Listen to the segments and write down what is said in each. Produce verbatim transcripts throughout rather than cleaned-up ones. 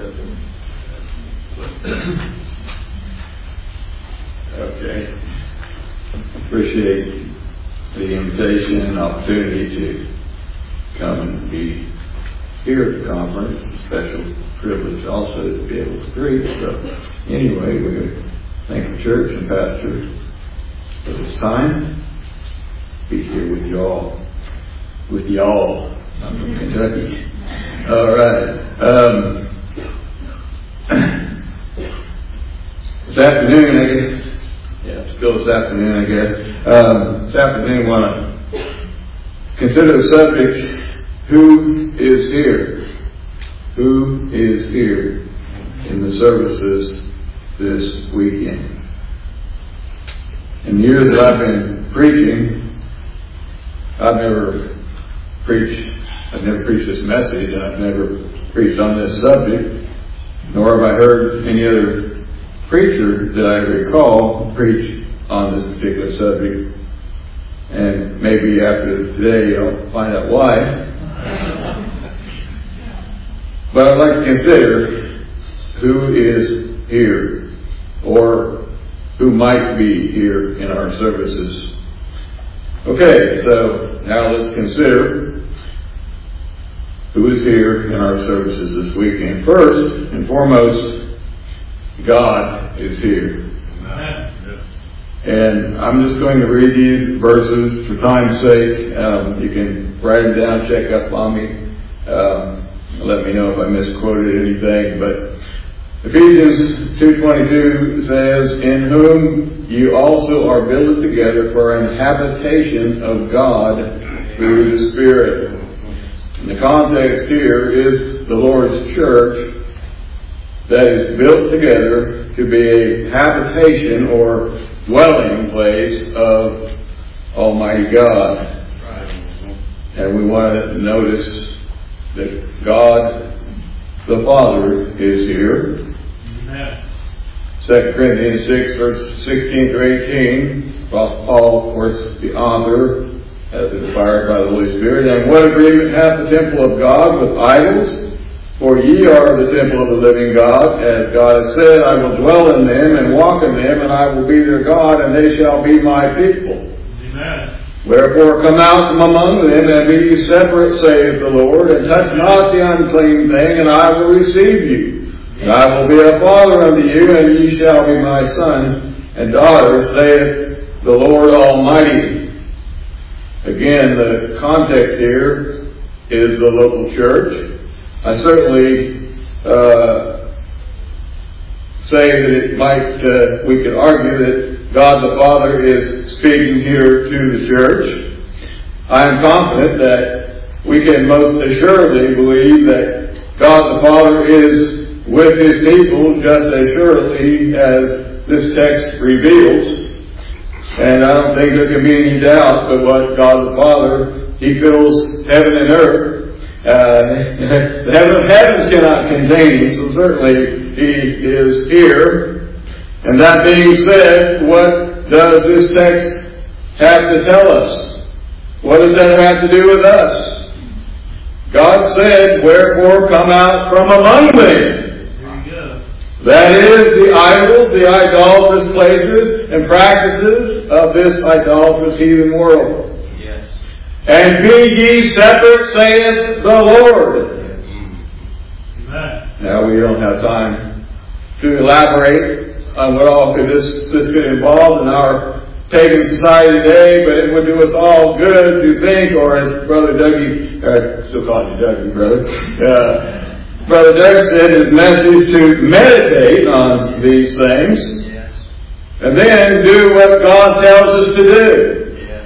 Okay. Appreciate the invitation and opportunity to come and be here at the conference. It's a special privilege also to be able to preach. So anyway, we thank the church and pastor for this time. Be here with y'all. With y'all. I'm from Kentucky. All right. Um, this afternoon, I guess. Yeah, still this afternoon, I guess. Um, this afternoon, I want to consider the subject, who is here? Who is here in the services this weekend? In the years that I've been preaching, I've never preached, I've never preached this message, and I've never preached on this subject, nor have I heard any other preacher that I recall preach on this particular subject. And maybe after today I'll find out why. But I'd like to consider who is here, or who might be here in our services. Okay, so now let's consider who is here in our services this weekend. First and foremost, God is here. And I'm just going to read these verses for time's sake. Um, you can write them down, check up on me. Um, let me know if I misquoted anything. But Ephesians two twenty-two says, "In whom you also are built together for an habitation of God through the Spirit." And the context here is the Lord's church that is built together to be a habitation or dwelling place of Almighty God. And we want to notice that God the Father is here. Second Corinthians six, verse sixteen through eighteen, Paul, of course, the author, as inspired by the Holy Spirit. "And what agreement hath the temple of God with idols? For ye are the temple of the living God, as God has said, I will dwell in them and walk in them, and I will be their God, and they shall be my people. Amen. Wherefore come out from among them, and be ye separate, saith the Lord, and touch not the unclean thing, and I will receive you. And I will be a father unto you, and ye shall be my sons and daughters, saith the Lord Almighty." Again, the context here is the local church. I certainly uh, say that it might, uh, we could argue that God the Father is speaking here to the church. I am confident that we can most assuredly believe that God the Father is with His people just as surely as this text reveals. And I don't think there can be any doubt but what God the Father, He fills heaven and earth. Uh, the heaven of heavens cannot contain Him, so certainly He is here. And that being said, what does this text have to tell us? What does that have to do with us? God said, "Wherefore come out from among them." That is, the idols, the idolatrous places and practices of this idolatrous heathen world. Yes. "And be ye separate, saith the Lord." Amen. Now, we don't have time to elaborate on what all could this, this could involve in our pagan society today, but it would do us all good to think, or as Brother Dougie, uh, still call you Dougie, brother, uh, Brother Doug said his message, to meditate on these things, yes, and then do what God tells us to do. Yes.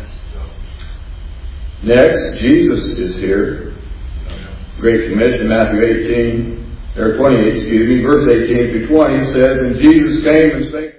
Next, Jesus is here. Great Commission, Matthew eighteen, or twenty-eight, excuse me, verse eighteen through twenty says, "And Jesus came and spake